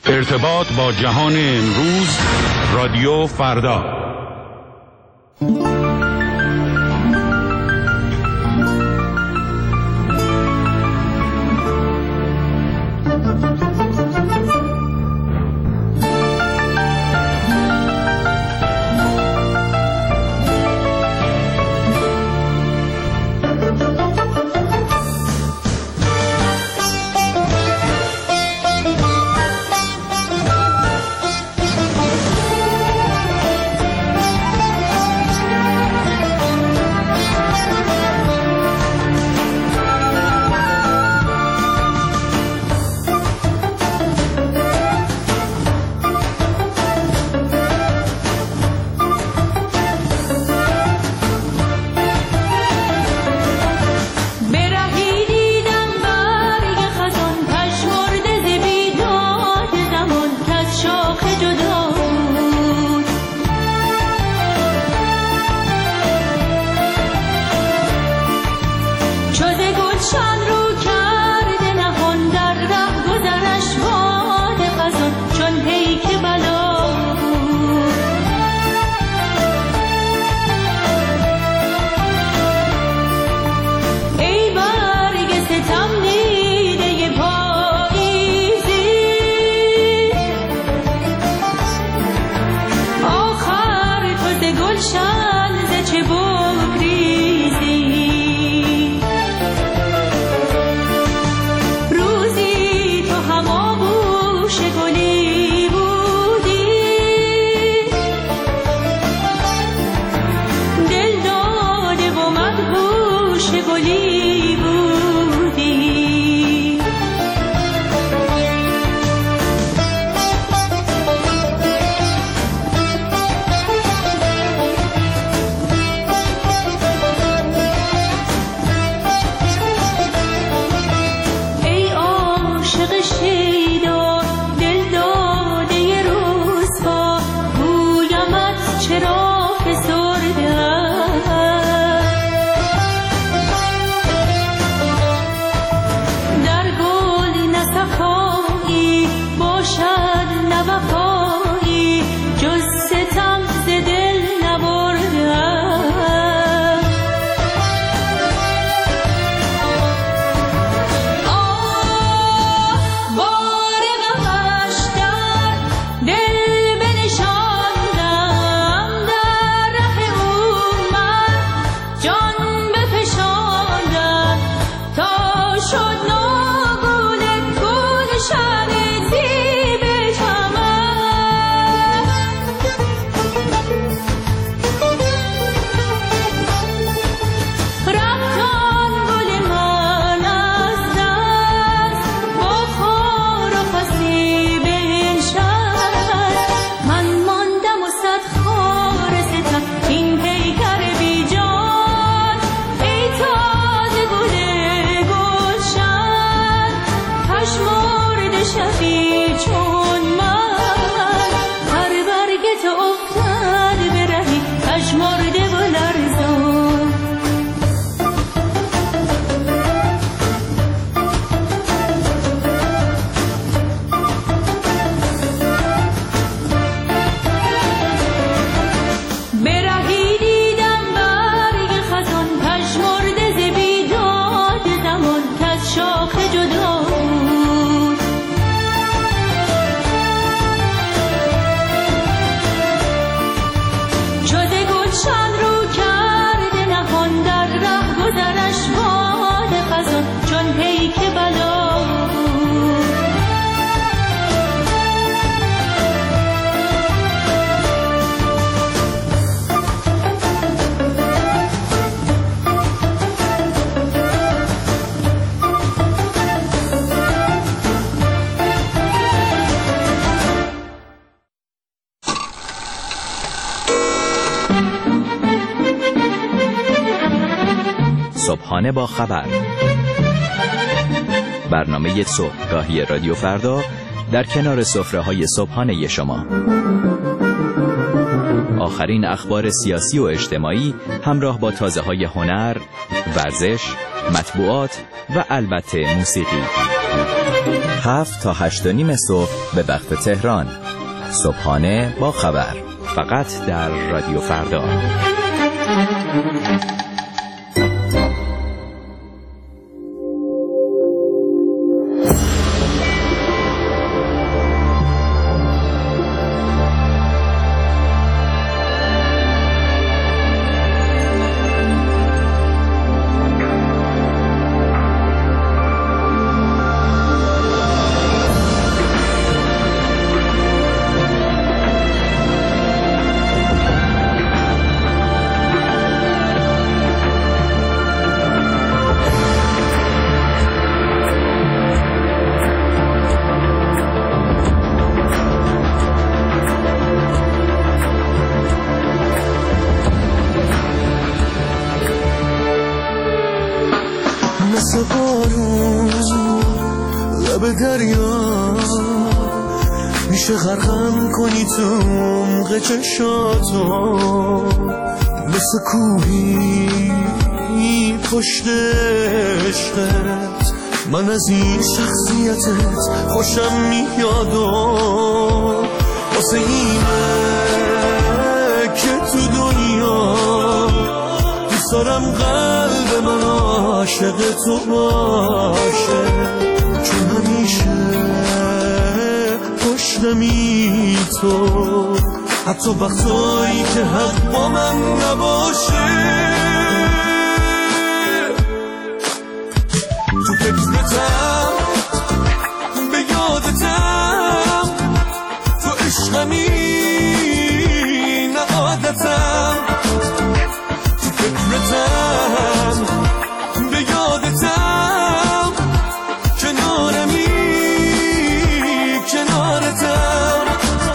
ارتباط با جهان امروز، رادیو فردا. صبحانه با خبر، برنامه صبحگاهی رادیو فردا در کنار سفره‌های صبحانه شما. آخرین اخبار سیاسی و اجتماعی همراه با تازه‌های هنر، ورزش، مطبوعات و البته موسیقی. 7 تا 8:30 صبح به وقت تهران. صبحانه با خبر، فقط در رادیو فردا. مثل بارون لب دریا میشه غرقم کنی تو عمق چشاتو، مثل کوهی پشت عشقت من از این شخصیتت خوشم میاد و واسه اینه که تو دنیا دوست دارم قلب من عاشق تو باشه، چون همیشه پشتمی تو، حتی وقتایی که حق با من نباشه. تو فکرتم به یادتم، تو عشقمی نه عادتم، تو فکرتم به یادتم، کنارمی کنارتم.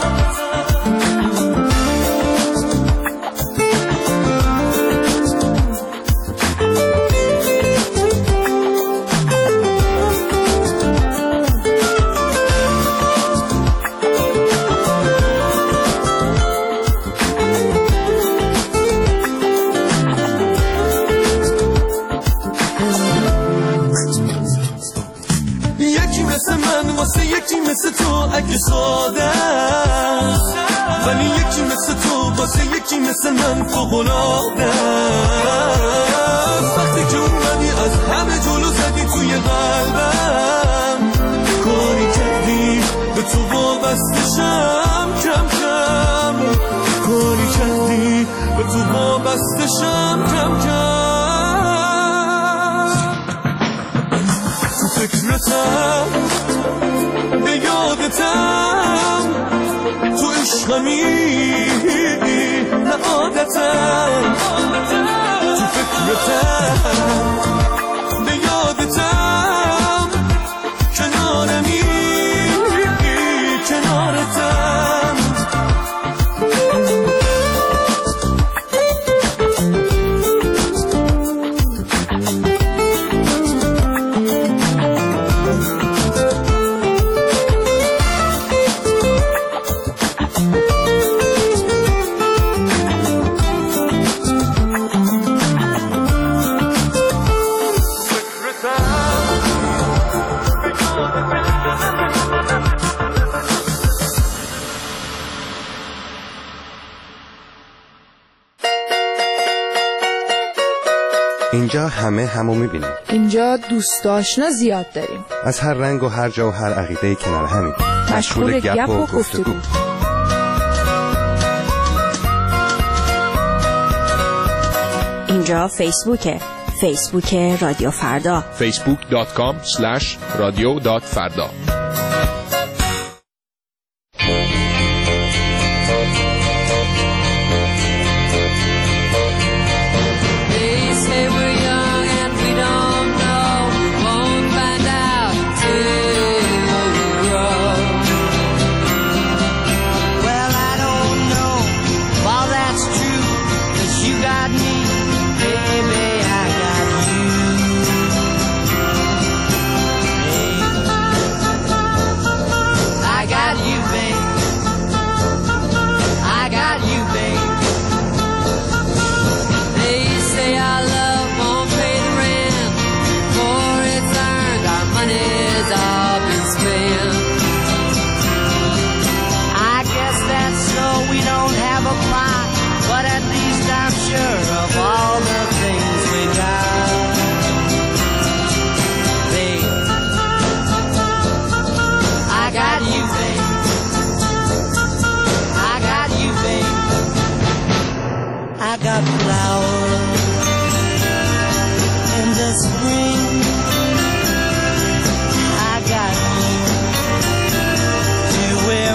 واسه یکی مثل تو اگه ساده، ولی یکی مثل تو واسه یکی مثل من فوق‌العاده. وقتی که اومدی از همه جلو زدی توی قلبم، کاری کردی به تو وابستشم کم کم، کاری کردی به تو وابستشم کم کم. تو فکرتم به یادتم، تو عشقمی نه عادتم، تو فکرتم به یادتم، کنارمی کنارتم. اینجا همه همو میبینیم. اینجا دوست آشنا زیاد داریم، از هر رنگ و هر جا و هر عقیده کنار همین، مشغول گپ و گفتگو. اینجا فیسبوک رادیو فردا، facebook.com/radio.farda.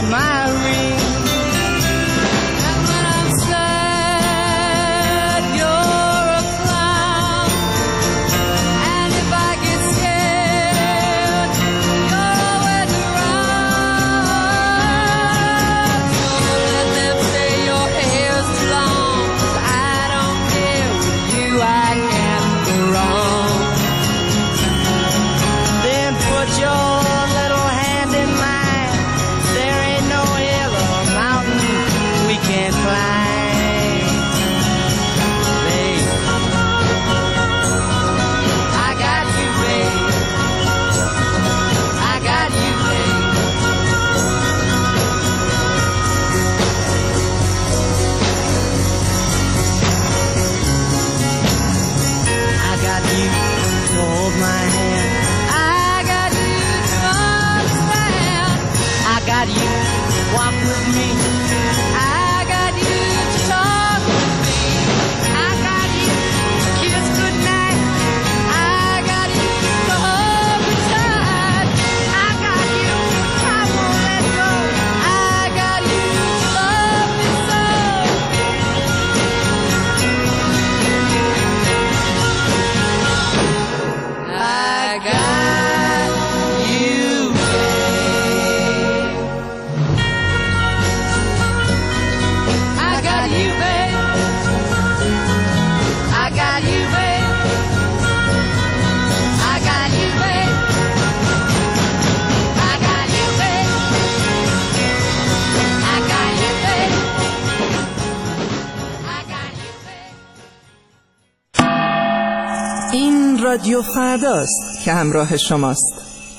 my ring. And when I'm sad, you're a clown. And if I get scared, you're always around. So let them say your hair's long. I don't care with you, I can't go wrong. Then put your little hand in mine. There ain't no hill or mountain we can't climb. Babe, I got you, babe. I got you, babe. I got you to hold my hand. I got you to understand. I got you to walk with me. I got you to talk with me. I got you to kiss goodnight. I got you to hold me tight. I got you, I won't let go. I got you to love me so. I got you, babe. I got you, babe. I got you, babe. I got you, babe. I got you, babe. I got you, babe. I got you, babe. این رادیو فرداست که همراه شماست.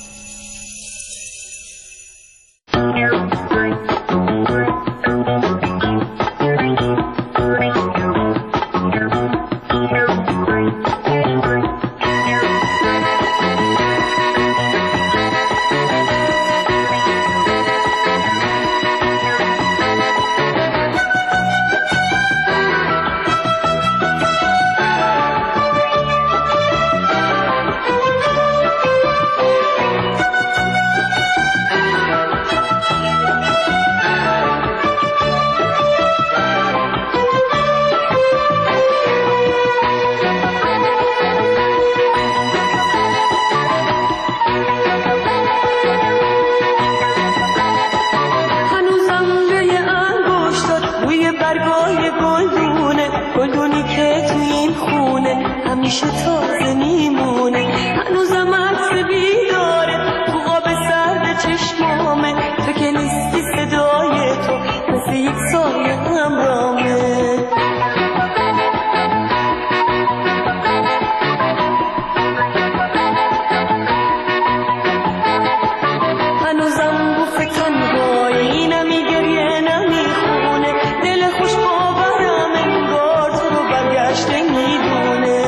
همیشه تازه میمونه، هنوزم عکس بیداره تو آب سرد چشمامه، تو که نیستی صدای تو مثل یک سایه همراهمه. هنوزم بوف تنهایی نمیگریه نمیخونه، دل خوش باورم انگار تو رو برگشته میدونه.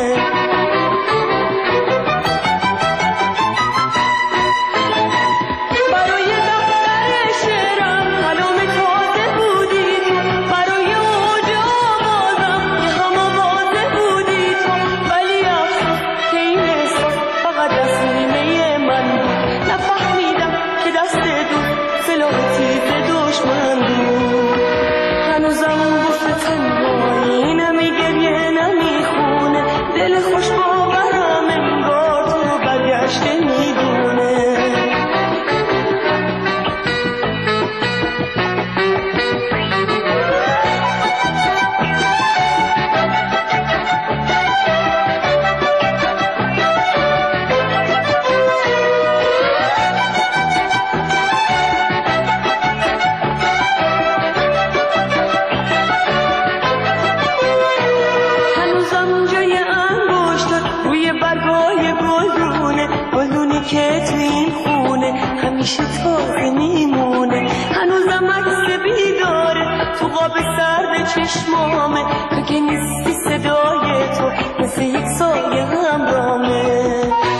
برای دفتر شعرم کلام تازه بودی تو، برای اوج آوازم یه هم آوازه بودی تو، ولی افسوس که این احساس فقط از نیمه من بود. نفهمیدم که دست دو سلاح تیز دشمن بود. هنوزم بوف تنهایی نمیگریه نمیخونه، دل خوش باورم انگار تو رو برگشته میدونه. هنوزم جای انگشتات روی برگای گلدونه، گلدونی که تو این خونه همیشه تازه میمونه. هنوزم عکس بیداره تو قاب سرد چشمامه، تو که نیستی صدای تو مثل یک سایه همراهمه.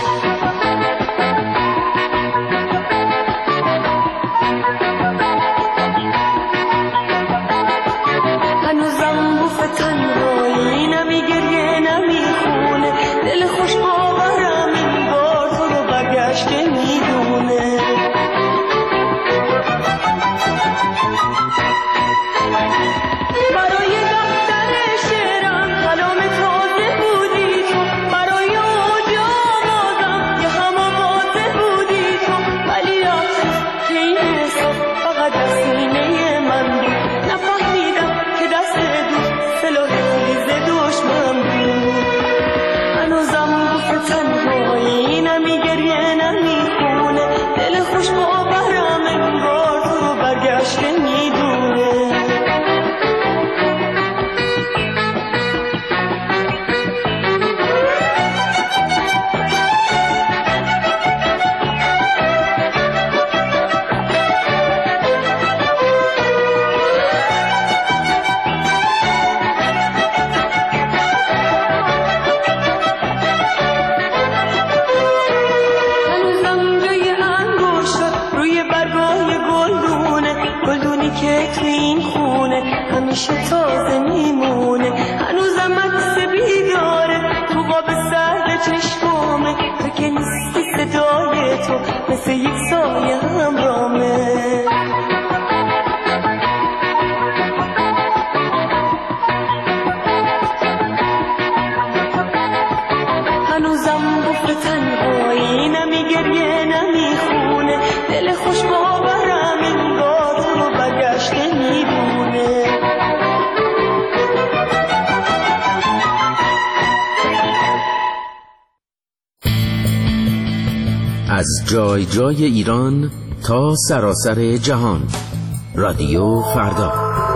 هنوزم بوف تنهایی نمیگریه نمیخونه، دل خوش باورم انگار تو رو برگشته میدونه. تو این خونه همیشه تازه میمونه، هنوزم عکس بیداره تو قاب سرد چشمامه، تو که نیستی صدای تو مثل یک سایه همرامه. هنوزم گفت تنهایی نمیگریه نمیخونه، دل خوش باورم انگار رو برگشته میدونه. از جای جای ایران تا سراسر جهان، رادیو فردا.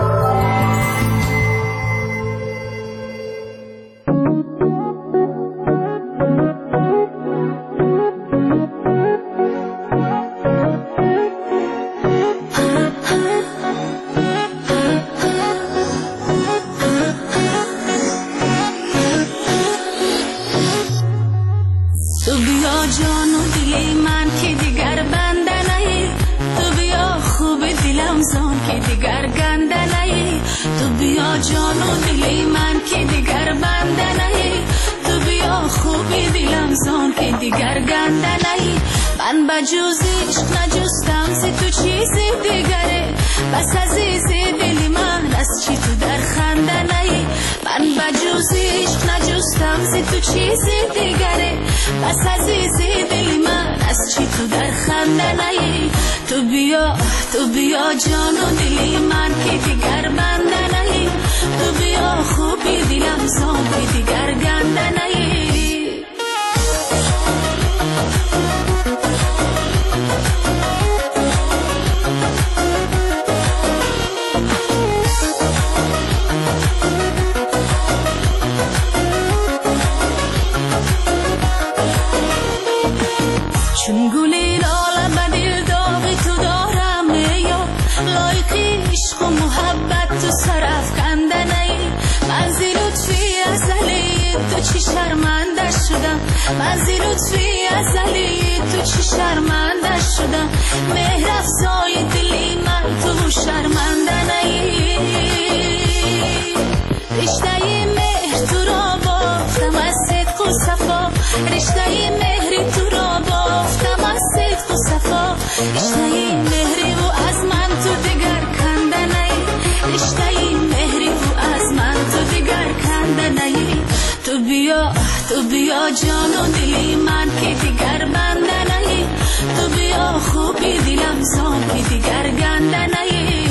تو بیا جان و دلی من که دیگر بنده نهی، تو بیا خوبی دلم زان که دیگر گنده نهی. چون گلی لاله به دل داغی تو دارم یا لایقی عشق و محبت تو سرف کنده نی. من زی لطفی ازلی تو چی شرمنده شدم، من زی لطفی ازلی تو چی شرمنده شدم. مهر افزای دلی من تو شرمنده نی. رشته مهر تو را بافتم از صدق و صفا، رشته مهر تو را بافتم از صدق و صفا. رشته مهری و از من تو دیگر کنده نی، رشته مهری و از من تو دیگر کنده نی. تو بیا جان و دلی من که دیگر بنده نی، تو بیا خوبی دلم زان که دیگر گنده نی.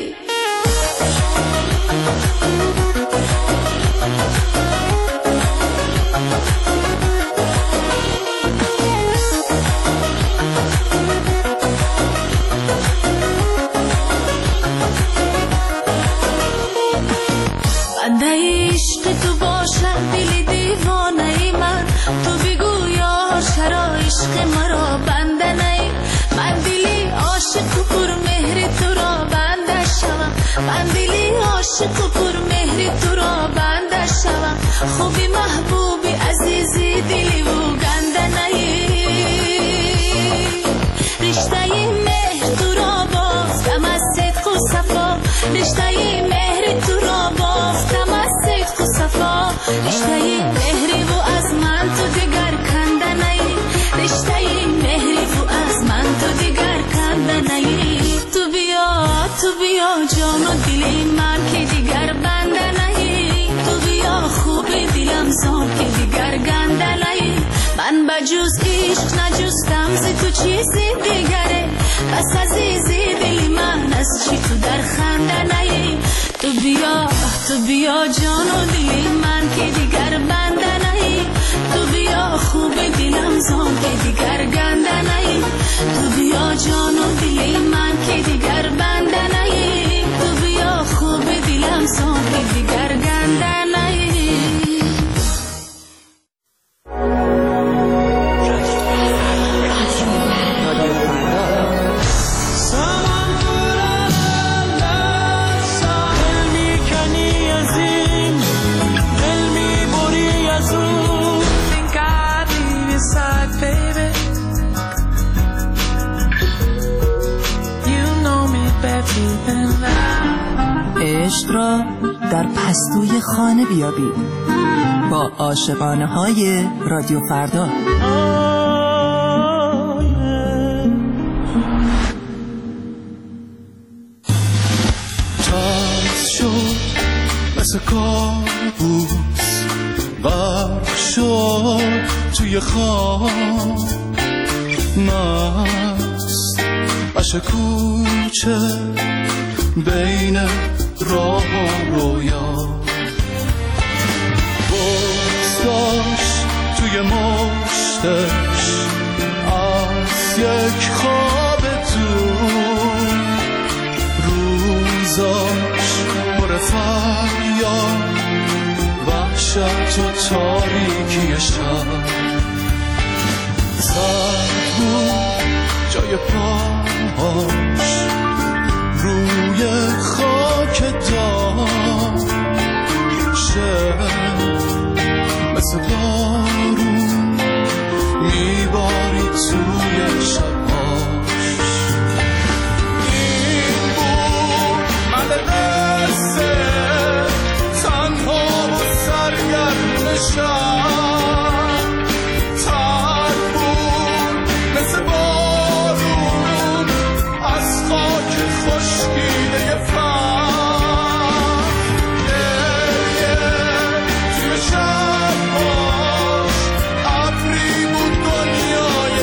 بنده عشق تو باشد دل دیوانه ای من، تو بگو یار چرا عشق مرا بنده نی. من دلی عاشق و پر مهر تو را بنده شوم، من دلی عاشق و پر مهر تو را بنده شوم. خوبی محبوبی عزیزی دلی و گنده نی. رشته مهر تو را بافتم از صدق و صفا، رشته مهر تو را بافتم از صدق و صفا. رشته مهری و از من تو دیگر کنده نی، رشته مهری و از من تو دیگر کنده نی. تو بیا جان و دلی من که دیگر بنده نی، تو بیا خوبی دلم زان که دیگر گنده نی. من بجز عشق نجستم ز تو چیزی دیگره، بس عزیزی دلی من از چی تو در خنده نی. تو بیا جان و دلی من که دیگر بنده نی، تو بیا خوب دلم زان که دیگر گنده نی. تو بیا جان و دلی من که دیگر بنده نی، تو بیا خوب دلم زان که دیگر گنده نی. عشق را در پستوی خانه بیابید با عاشقانه های رادیو فردا. تاز شد مثل کابوس، غرق شد توی خواب، مست باشه کوچه بین راه و رویا، بغض داشت توی مشتش از یک خواب دور، روزاش پر فریاد وحشت و تاریکی شب، سرد بود جای پاهاش روی خاک داشت، مثل بارون میباری توی شباش. این بود من قصه تنها و سرگرم شب، تر بود مثل بارون از خاک خشکیده فر، گریه توی شباش ابری بود دنیای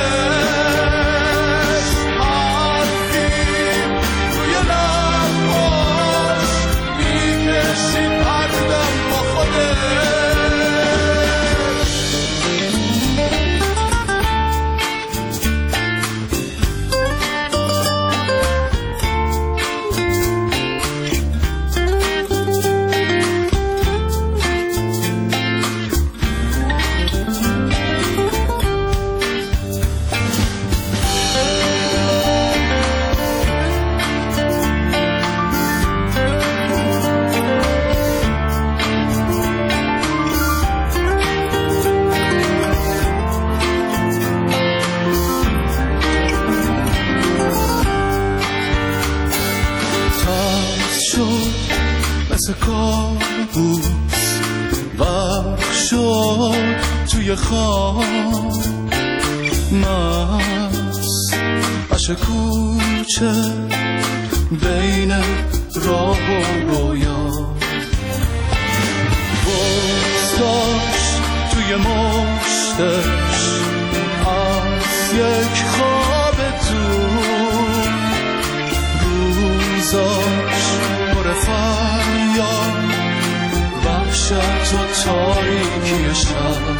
دلش، حرفی توی لباش میکشید هر دم با خودش. مثل کابوس غرق شد توی خواب، مست باشه کوچه بین راه و رویا، بغض داشت توی مشتش از یک خواب دور، روزاش پر فریاد وحشت و تاریکی شب،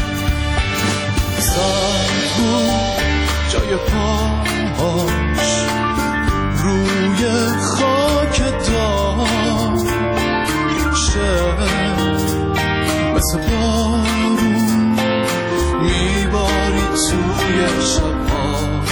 سرد بود جای پاهاش روی خاک داشت، مثل بارون میباری توی شباش.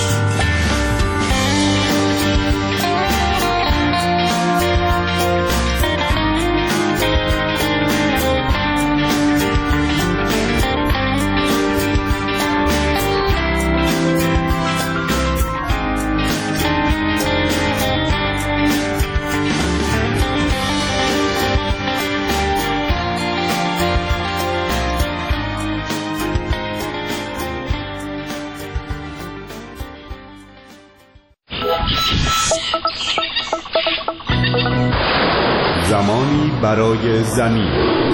زمانی برای زمین.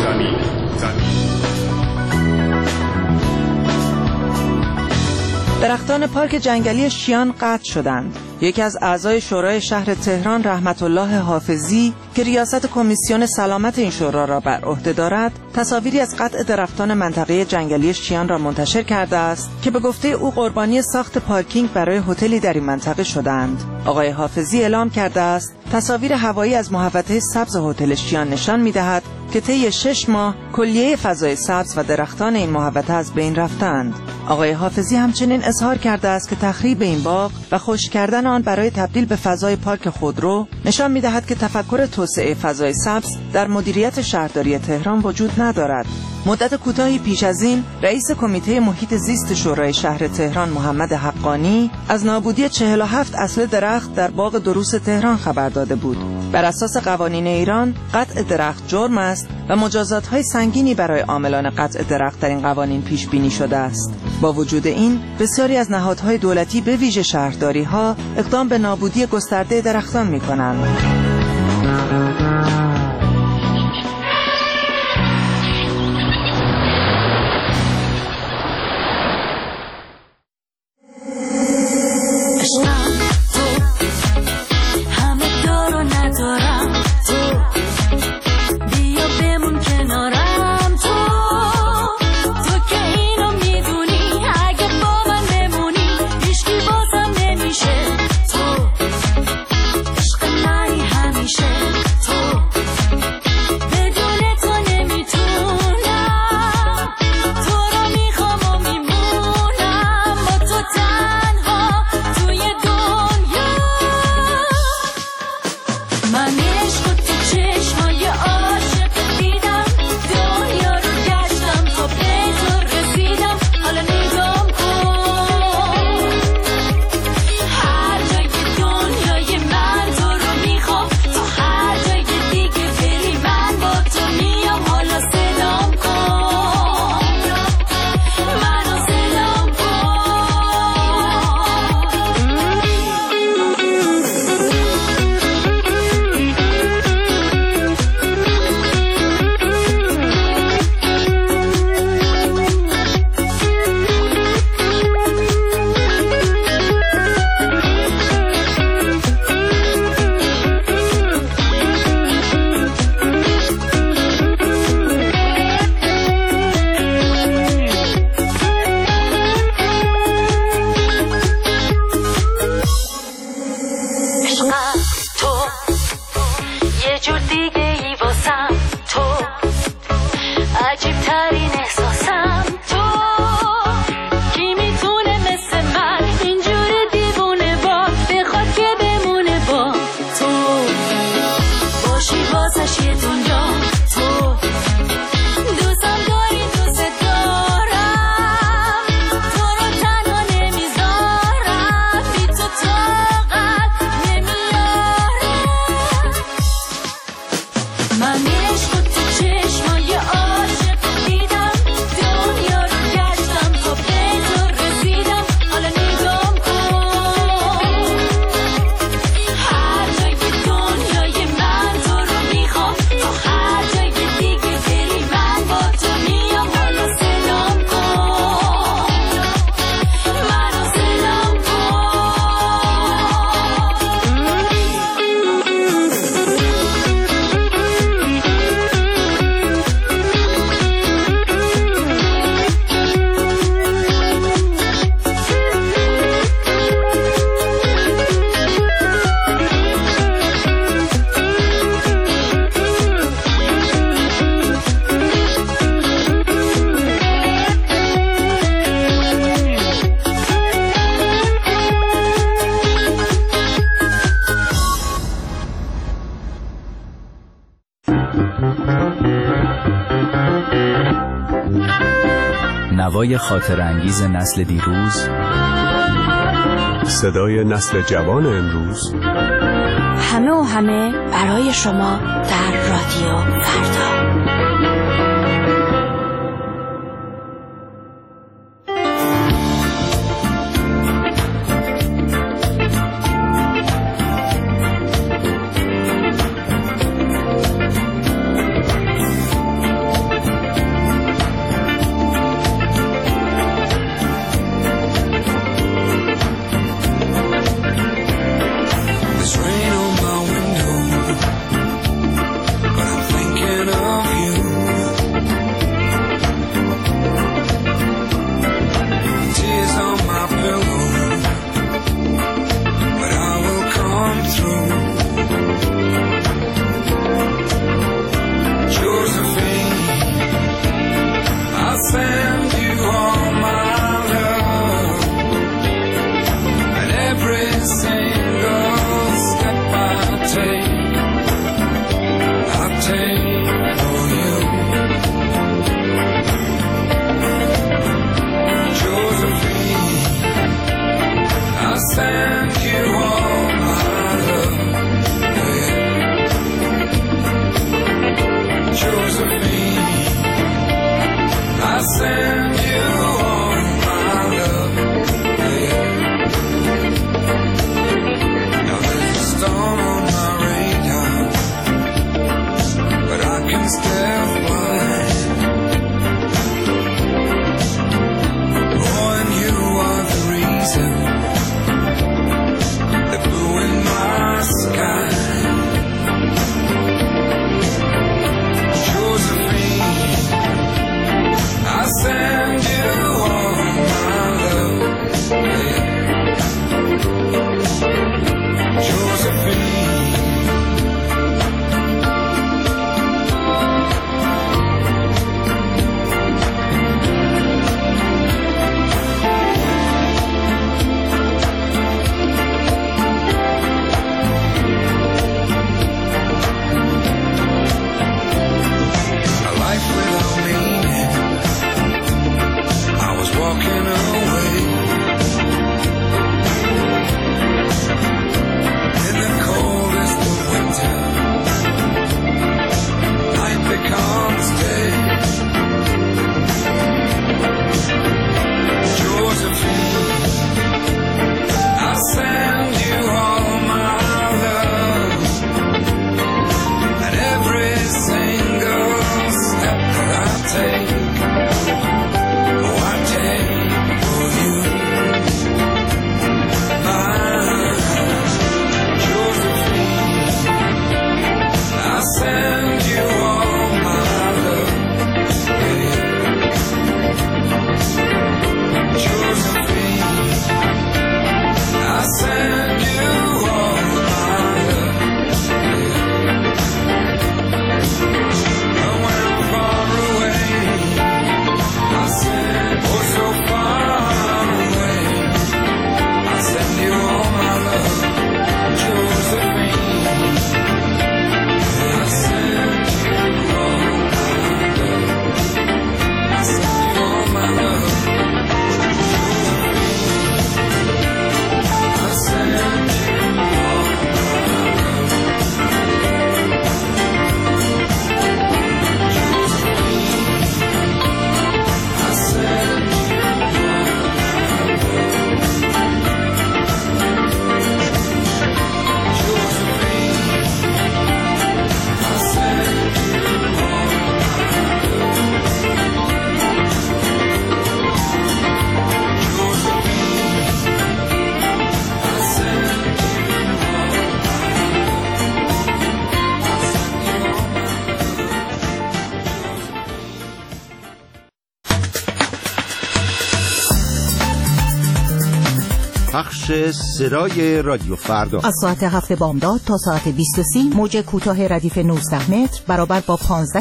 درختان پارک جنگلی شیان قطع شدند. یکی از اعضای شورای شهر تهران رحمت الله حافظی که ریاست کمیسیون سلامت این شورا را بر عهده دارد، تصاویری از قطع درختان منطقه جنگلی شیان را منتشر کرده است که به گفته او قربانی ساخت پارکینگ برای هتلی در این منطقه شدند. آقای حافظی اعلام کرده است تصاویر هوایی از محوطه سبز هتل شیان نشان می‌دهد که طی 6 ماه کلیه فضای سبز و درختان این محوطه از بین رفتند. آقای حافظی همچنین اظهار کرده است که تخریب این باغ و خشک کردن آن برای تبدیل به فضای پارک خودرو نشان می‌دهد که تفکر توسعه فضای سبز در مدیریت شهرداری تهران وجود ندارد. مدت کوتاهی پیش از این رئیس کمیته محیط زیست شورای شهر تهران محمد حقانی از نابودی 47 اصل درخت در باغ دروس تهران خبر داده بود. بر اساس قوانین ایران قطع درخت جرم است و مجازات‌های سنگینی برای عاملان قطع درخت در این قوانین پیش بینی شده است. با وجود این بسیاری از نهادهای دولتی به ویژه شهرداری‌ها اقدام به نابودی گسترده درختان می‌کنند. نوای خاطرانگیز نسل دیروز، صدای نسل جوان امروز، همه و همه برای شما در رادیو فردا. پخش سرای رادیو فردا از ساعت 7 بامداد تا ساعت 20:30 موج کوتاه ردیف 19 متر برابر با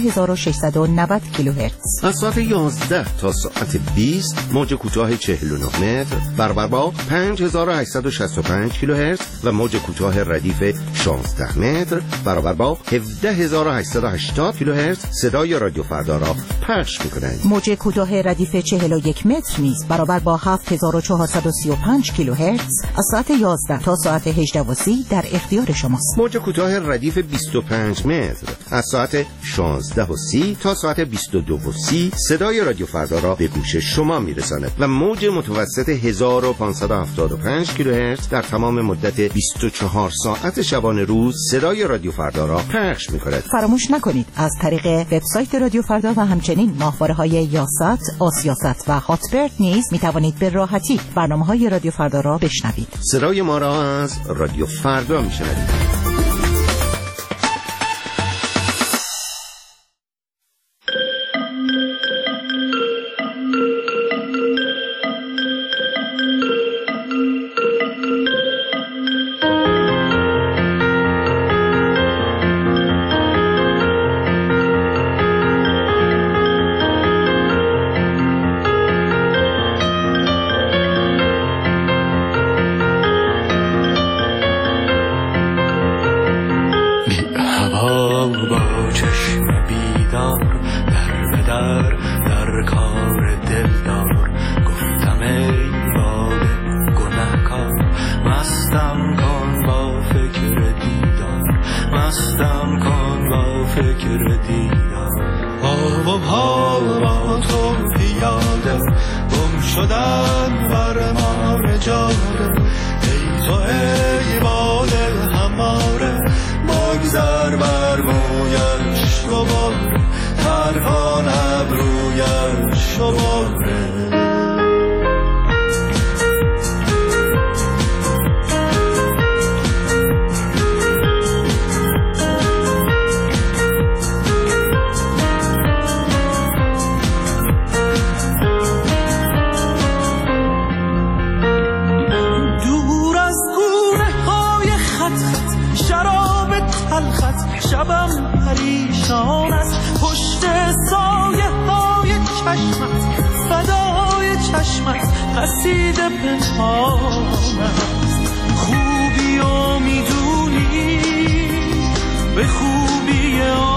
15690 کیلوهرتز. از ساعت 11 تا ساعت 20 موج کوتاه 49 متر برابر با 5865 کیلوهرتز و موج کوتاه ردیف 16 متر برابر با 17880 کیلوهرتز صدای رادیو فردا را پخش می‌کنند. موج کوتاه ردیف 41 متر نیز برابر با 7435 کیلوهرتز از ساعت 11 تا ساعت 18:30 در اختیار شماست. موج کوتاه ردیف 25 متر از ساعت 16:30 تا ساعت 22:30 صدای رادیو فردا را به گوش شما میرساند و موج متوسط 1575 کیلوهرتز در تمام مدت 24 ساعت شبانه روز صدای رادیو فردا را پخش می‌کند. فراموش نکنید از طریق وبسایت رادیو فردا و همچنین ماهواره‌های یاست، آسیاست و هاتبرد نیز می‌توانید به راحتی برنامه‌های رادیو فردا را بشنوید. صدای ما را از رادیو فردا میشنوید. تلخت شبم پریشان است پشت سایه های چشمت فدای چشمت قصیده پنهان است خوبی و میدونی به خوبی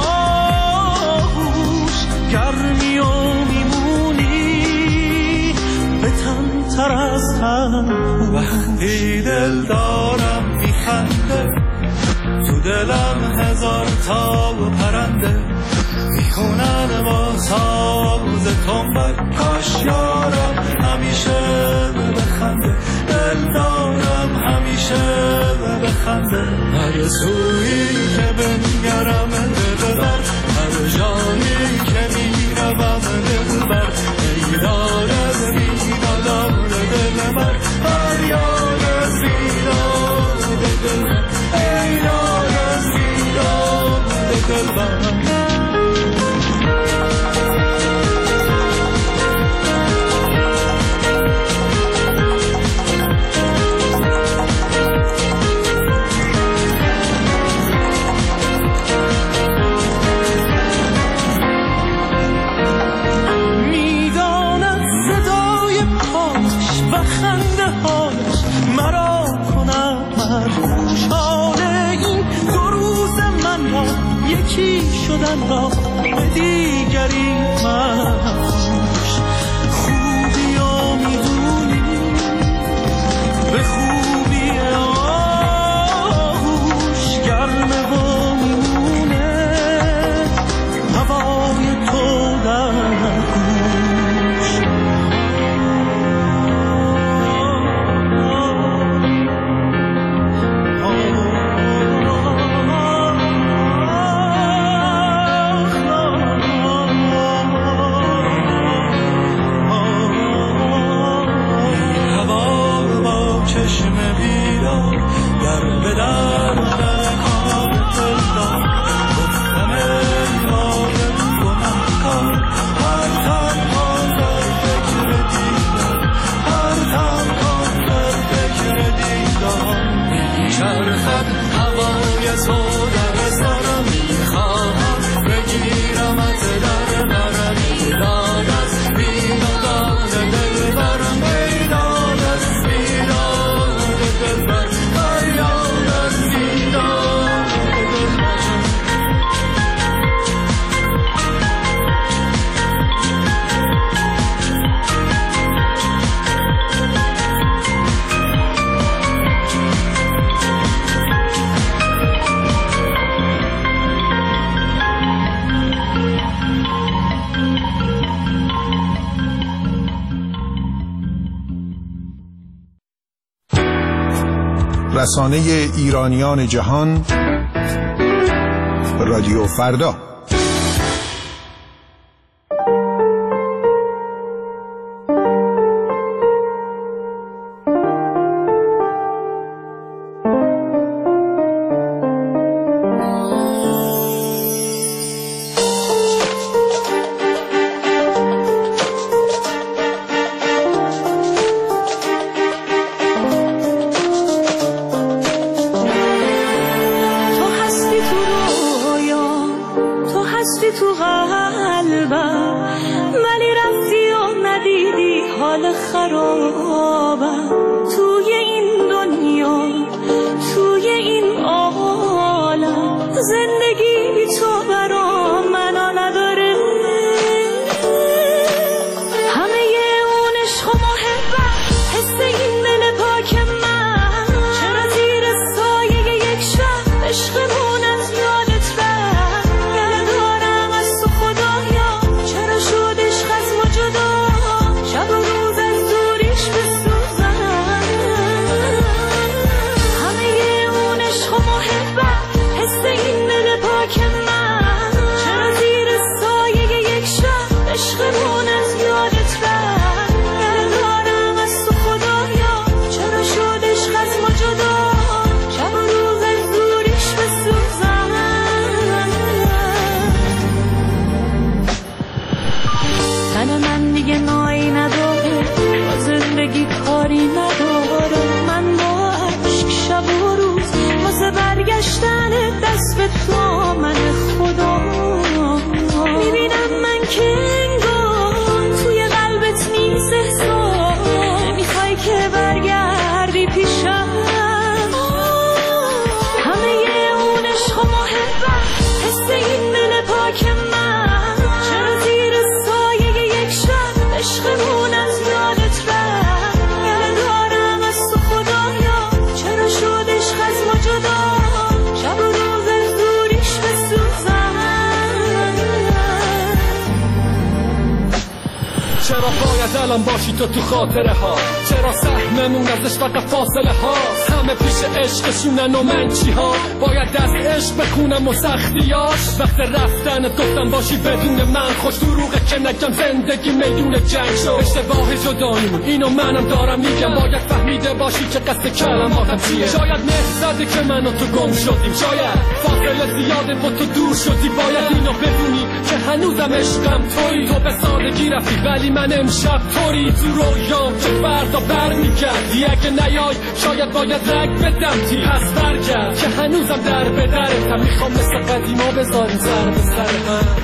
آغوش گرمی و میمونی به تن تر از هم وقتی دل دارم میخنده تو دلم هزار تا پرنده میخونن با ساز تنبک کاش یارم همیشه بخنده دل دارم همیشه بخنده هر سویی که بنگرم دل بر هر جایی که میروم دل بر ای دارد بیدار دل بر هر یارد بیدار دل بر ای دارد بیدار دل بر یکی شدن را به دیگری مخوش خوبی و میدونی به خوبی آغوش گرمه و میمونه هوای تو در گوش رسانه ایرانیان جهان رادیو فردا. کاری نداره من با عشق شب و روز واسه برگشتن دست به تو من خدا میبینم من که انگار توی قلبت نیست احساس میخوای که برگردی پیشم همه اون عشق و محبت حس این دل پاک من چرا زیر سایه یک شب عشقمون از یادت رفت گله دارم از تو خدایا چرا شد عشق از ما جدا شب و روز دوریش بسوزم چرا باید الان باشی تو خاطره ها چرا سهممون ازش فقط فاصله هاست همه پیش عشقشونن و من چی ها باید دست عشق بخونم و سختیاش وقت رفتن گفتم باشی بدون من خوش دروغه که نگم زندگی میدون جنگ شد اشتباه جداییمون اینو منم دارم میگم باید فهمیده باشی که قصد کلماتم چیه شاید مهر زده که من و تو گم شدیم شاید فاصله زیاده با تو دور شدی باید اینو بدونی که هنوزم عشقم تویی تو به سادگی رفتی ولی من امشب توری تو رویام که فردا برمیگردی اگه نیای شاید باید رگ بدم تی پس برگرد که هنوزم در به درتم میخوام مثل قدیما بذاریم سر به سر من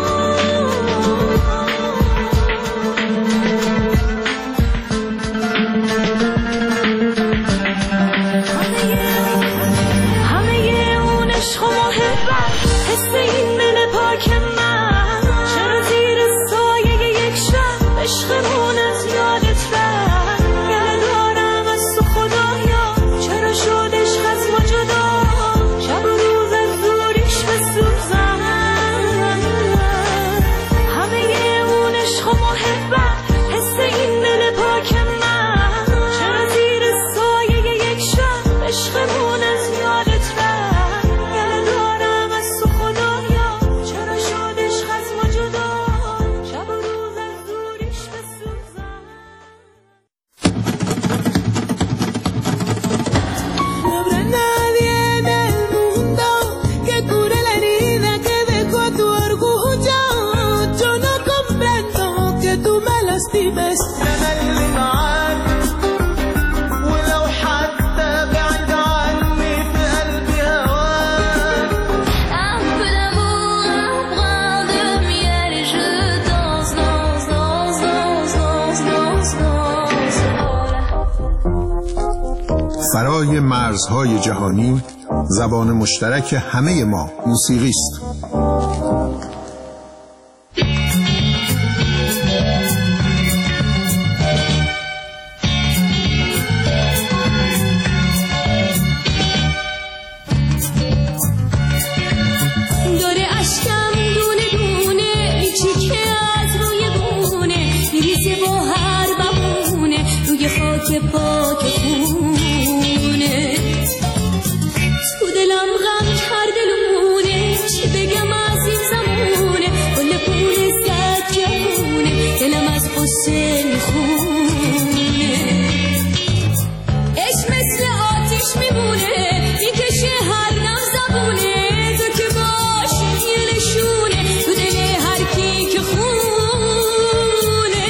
همه اون عشق و محبت حس این دل پاک من چرا زیر سایه یک شب عشقمون از یادت رفت گله دارم از تو خدایا چرا شد عشق از ما جدا شب و روز از دوریش بسوزم همه اون عشق و محبت حس این دل پاک من چرا زیر سایه یک شب عشقمون از یادت رفت گله دارم از تو خدایا چرا شد عشق از ما جدا شب و روز از دوریش بسوزم No habrá nadie en el mundo que cure la herida que dejó tu orgullo. Yo no comprendo que tú me lastimes. أنا اللي معاك ولو حتى بعيد عني في قلبي هواك. Un peu d'amour, un brin de miel et je danse, danse, danse, danse, danse, danse, danse. فرای مرزهای جهانی زبان مشترک همه ما موسیقی است. داره اشکم دونه دونه میچیکه از روی بونه میریزه با هر بمونه روی خاک پاک خونه تو دلم غم کرده لونه چی بگم از این زمونه کل پول زد جوونه دلم از قصه میخونه عشق مثل آتیش میمونه میکشه هر دم زبونه تو که باشی یه نشونه تو دل هر کی که خونه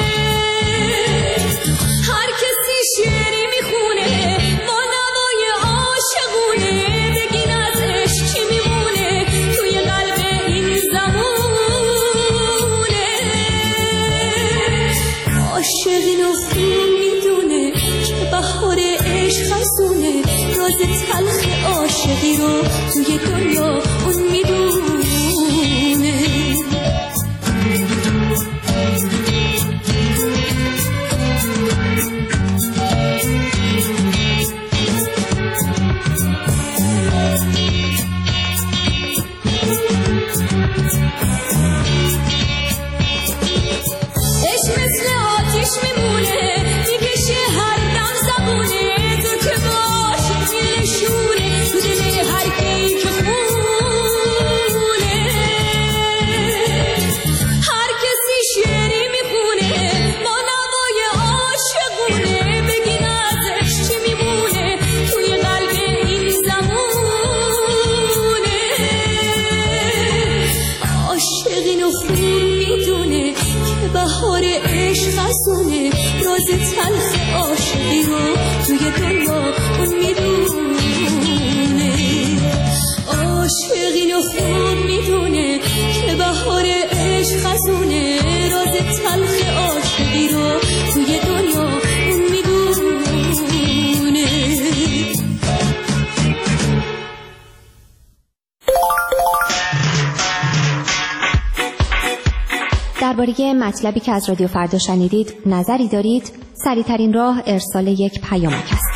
هر کسی شعری میخونه با نوای عاشقونه بگین از عشق چی میمونه توی قلب این زمونه عاشق اینو خوب میدونه که بهار عشق خزونه راز تلخ عاشقی رو توی دنیا اون میدونه عشق مثل آتیش میمونه میکشه هر دم زبونه تو که باشی یه نشونه تو دل هر کی که خونه هر کسی شعری میخونه با نوای عاشقونه بگین ازش چی میمونه توی قلب این زمونه عاشق اینو خوب میدونه که بهار عشق خزونه راز تلخ عاشقی رو توی دنیا اون میدونه و خوب میدونه که بهار عشق خزونه، راز تلخ عاشقی رو توی دنیا اون میدونه. درباره مطلبی که از رادیو فردا شنیدید نظری دارید؟ سریع‌ترین راه ارسال یک پیامک است.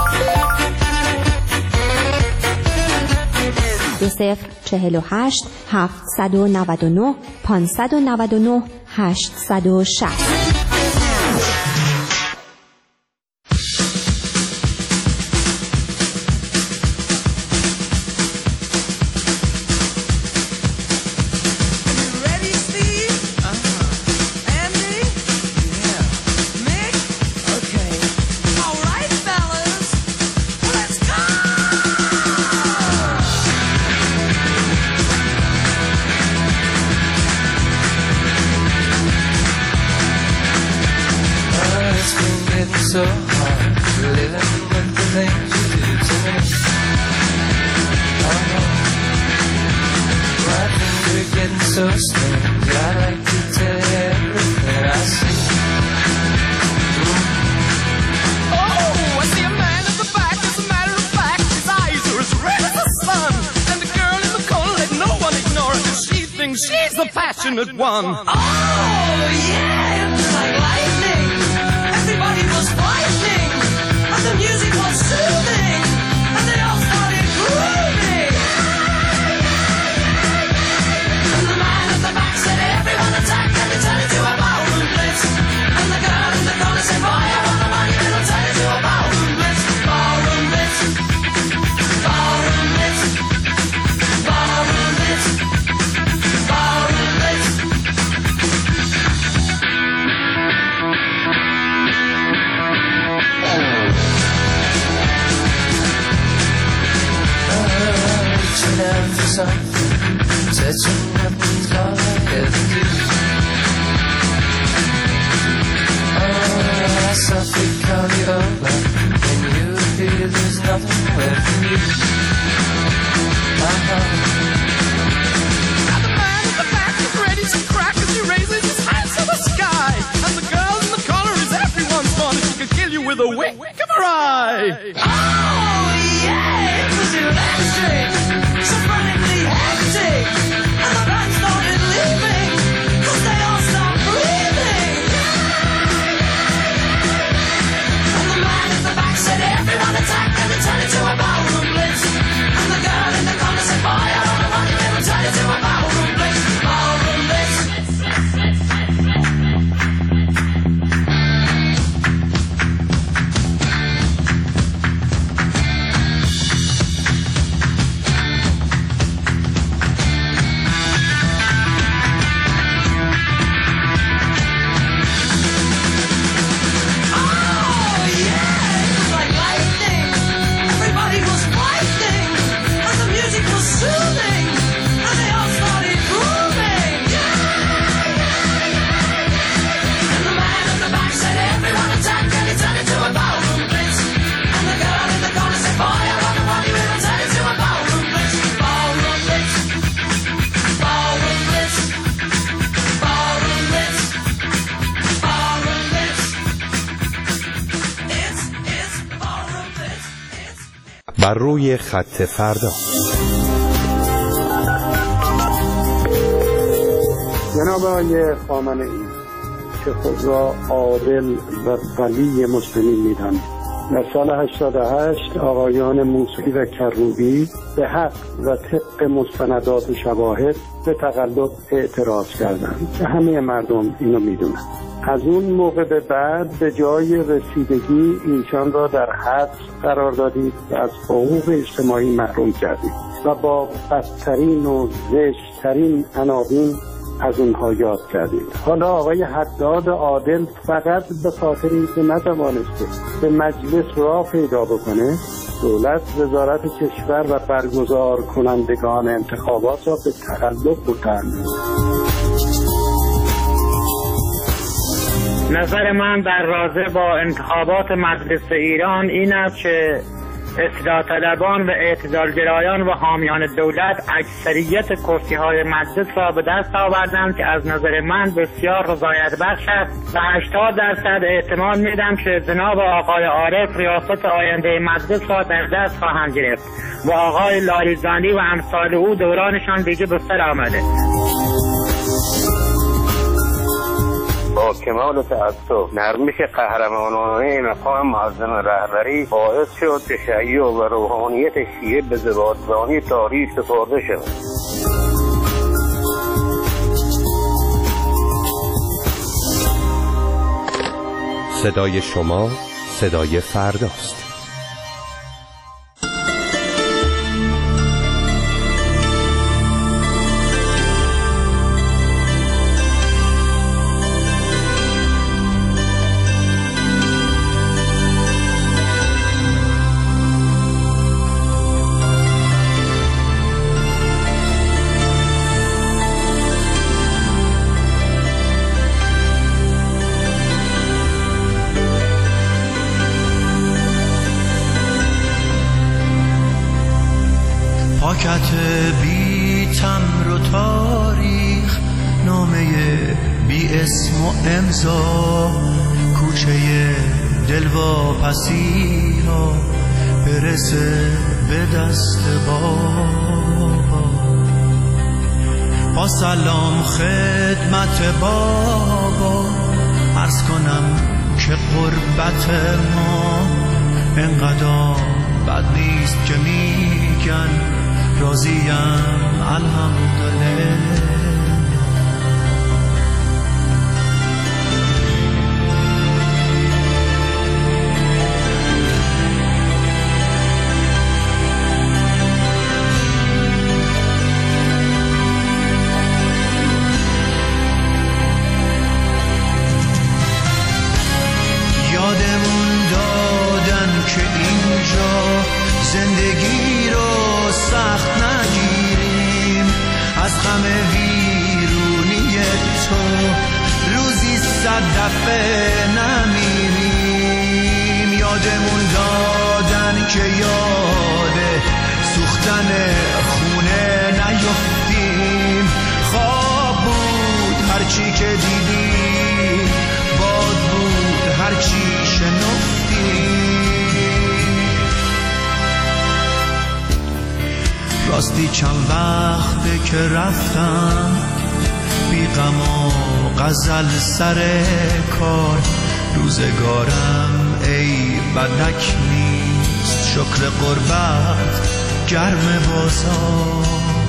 2048 799 599 860. So hard living with the things you do to me. Oh, my things are getting so strange. I like to tell you everything I see. Oh, I see a man at the back. As a matter of fact, his eyes are as red as the sun. And the girl in the corner, let no one ignore her, 'cause she thinks she's the passionate one. Oh, yeah, it's like lightning. Everybody was fighting, and the music was soothing, and they all started grooving. And the man at the back said, everyone attack, and he turned it to a ballroom blitz. And the girl in the corner said, boy, I want the money, and it'll turn it to a ballroom blitz. Ballroom blitz, ballroom blitz, ballroom blitz, ballroom blitz. Down for something, touching nothing's all I ever do. Oh, I softly call you over, and you feel there's nothing left for you. Now the man at the back is ready to crack as he raises his hands to the sky. And the girl in the corner is everyone's fun, she could kill you with a wink of her eye. Oh, yeah, it was electric. So frantically hectic, and the band started leaving, 'cause they all stopped breathing. And the man at the back said, everyone attack, and they turned it to a ballroom blitz. And the girl in the corner said, boy, I don't know what you will turn it to a ballroom blitz. Ballroom blitz. بر روی خط فردا. جناب آقای خامنه‌ای که خود را عادل و ولی مسلمین می‌دانید، در سال 88 آقایان موسوی و کروبی به حق و طبق مستندات و شواهد به تقلب اعتراض کردند که همه مردم اینو میدونن. از اون موقع به بعد به جای رسیدگی ایشان را در حبس قرار دادید و از حقوق اجتماعی محروم کردید و با بدترین و زشتترین عناوین از اونها یاد کردید. حالا آقای حداد عادل فقط به خاطر اینکه نتوانسته به مجلس راه پیدا بکنه، دولت وزارت کشور و برگزار کنندگان انتخابات را به تقلب بردند. نظر من در رابطه با انتخابات مجلس ایران این است که اصلاح طلبان و اعتدالگرایان و حامیان دولت اکثریت کرسی‌های مجلس را به دست آوردند که از نظر من بسیار رضایت بخش است و 80% احتمال میدم که جناب آقای عارف ریاست آینده مجلس را در دست خواهند گرفت و آقای لاریجانی و امثال او دورانشان دیگه به سر آمده. با کمال تأسف نرمش قهرمانانه مقام معظم رهبری باعث شد تشیع و روحانیت شیعه به زبادرانی تاریخ سپرده شد. صدای شما صدای فرداست. پاکت بی تمر و تاریخ، نامه بی اسم و امضا، کوچه دلواپسی ها برسه به دست بابا. با سلام خدمت بابا عرض کنم که قربت ما انقدر بد نیست که میگن راضیم الحمدلله. یادمون دادن که اینجا زندگی رو سخت نگیریم، از غم ویرونی تو روزی 100 دفعه نمیریم. یادمون دادن که یاد سوختن خونه نیفتیم، خواب بود هرچی که دیدیم، باد بود هرچی شنفتیم. راستی چند وقته که رفتم بی غم و غزل سر کار، روزگارم ای بدک نیست، شکر قربت گرم بازار.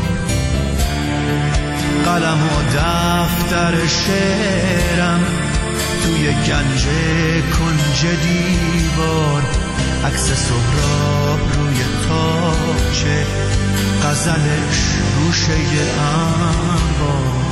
قلم و دفتر شعرم توی گنج کنج دیوار، عکس سهراب روی تاقچه، غزلش روشه انبار.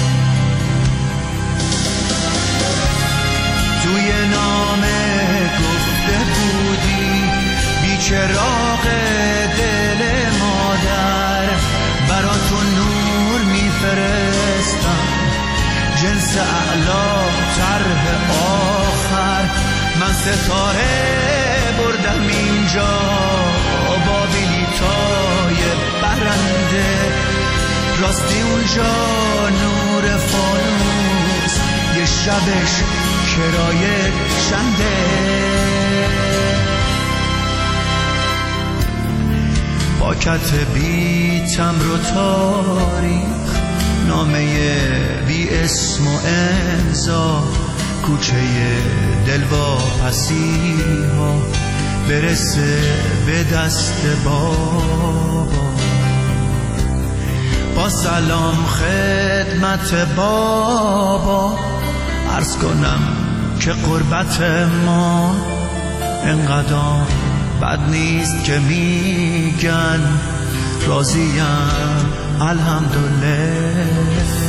توی نامه گفته بودی بیچراغ دل مادر، برا تو نور میفرستم جنس اعلا طرح آخر. من ستاره بردم اینجا با بلیطای برنده، راستی اونجا نور فانوس یه شبش کرایه چنده. پاکت بی تمر و تاریخ، نامه بی اسم و امضا، کوچه دلواپسی ها برسه به دست بابا. با سلام خدمت بابا عرض کنم که قربت ما انقدر بد نیست که میگن راضیم الحمدلله.